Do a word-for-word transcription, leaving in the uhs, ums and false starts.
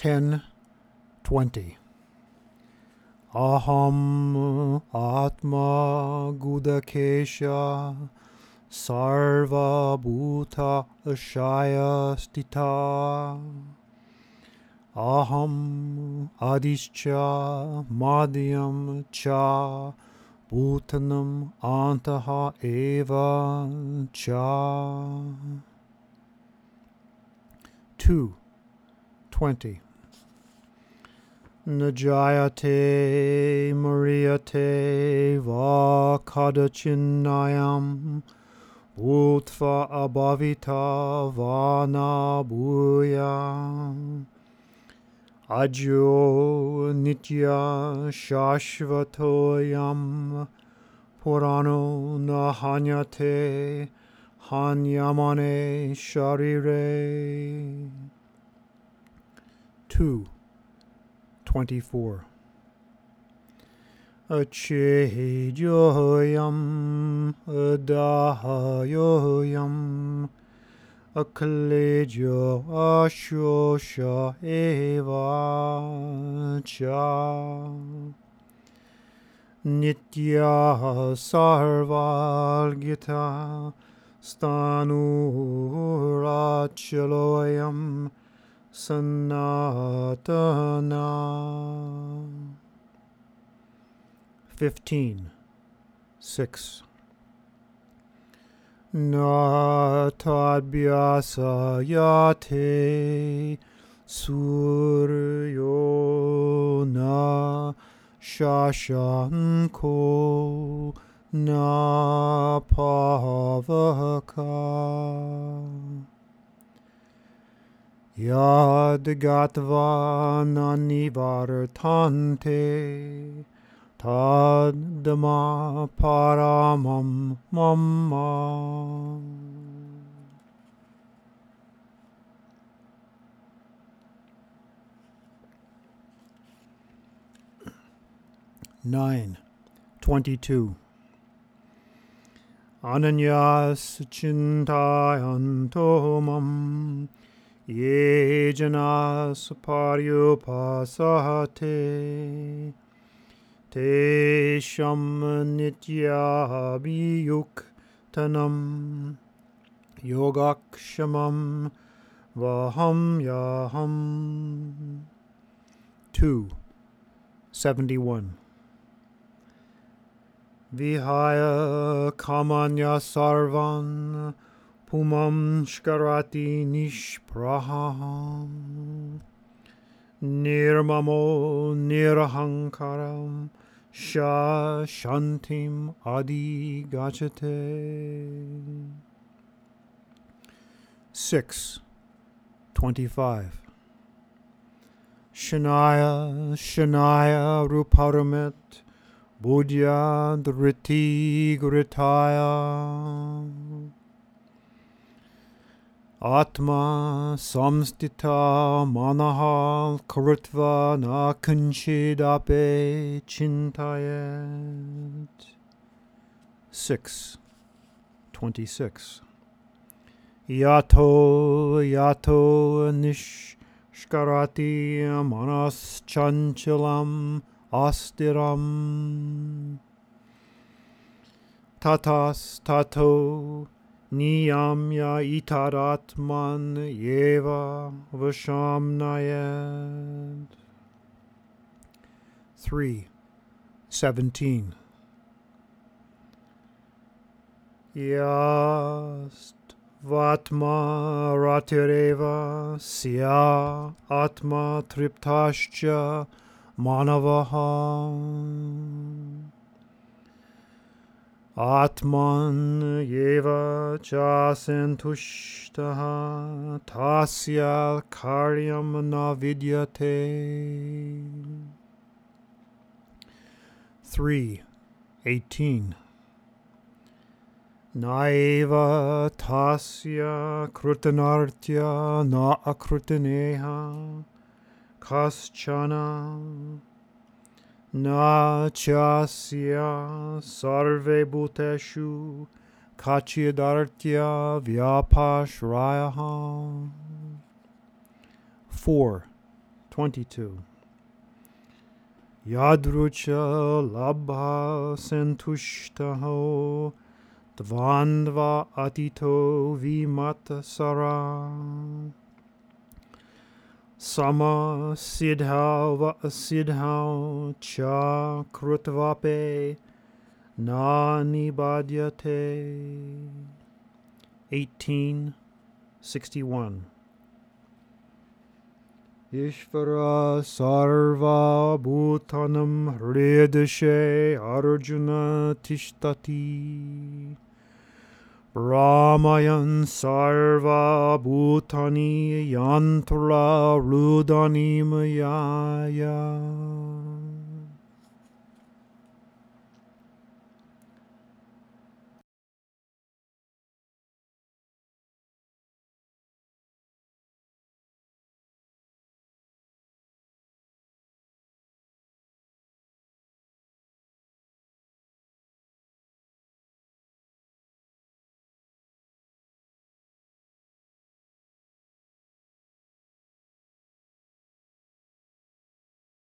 ten twenty. Aham Atma Gudakesha Sarva Bhuta Ashaya Stita Aham Adischa Madhyam Cha Bhutanam Antaha Eva Cha. two twenty. Najayate Mariate Va Kadachinnayam Bhutva Abhavita Vana Bhuyam Ajo Nitya Shashvatoyam Purano Nahanyate Hanyamane Sharire. two twenty-four. Achejoyam Adahayoyam Akalejo Ashosha Eva Cha Nitya Sarval Gita Stanurachaloyam Sanatana. fifteen six. Natadbyasa yate suryo na shashanko na pavaka Yadgatva nanivartante tadma paramam mamma. nine twenty-two. Ananyas chintayantomam Ye janas paryupasahate te sham nitya biyuktanam yogakshamam vaham yaham. two seventy-one. Vihaya kamanya sarvan Pumam shkarati nishpraham Nirmamo nirahankaram Sha shantim adi gachate. six twenty-five. Shanaya Shanaya ruparamit Budya dhriti gritaya Atma samstita manaha krutva na kanchidape chintayet. six twenty-six. Yato yato nishkarati manas chanchalam astiram tatas tato Niyamya itaratman yeva vashamnayat. three seventeen. Yast vatma ratireva sya atma triptascha manavaha Atman yeva cha santushtaha tasya karyam na vidyate. three eighteen. Naeva tasya krutanartya na akrutaneha kaschana Na chasya sarve bhuteshu kachyadartya vyapashraya. four twenty-two. Yadrucha labha santushtaho dvandva atito vimata sara sama siddhau va asiddhau cha krutvape nani badyate. eighteen sixty-one. Ishvara sarva bhutanam hridashe arjuna tishtati Brahmayan sarva bhutani yantra rudani mayaya.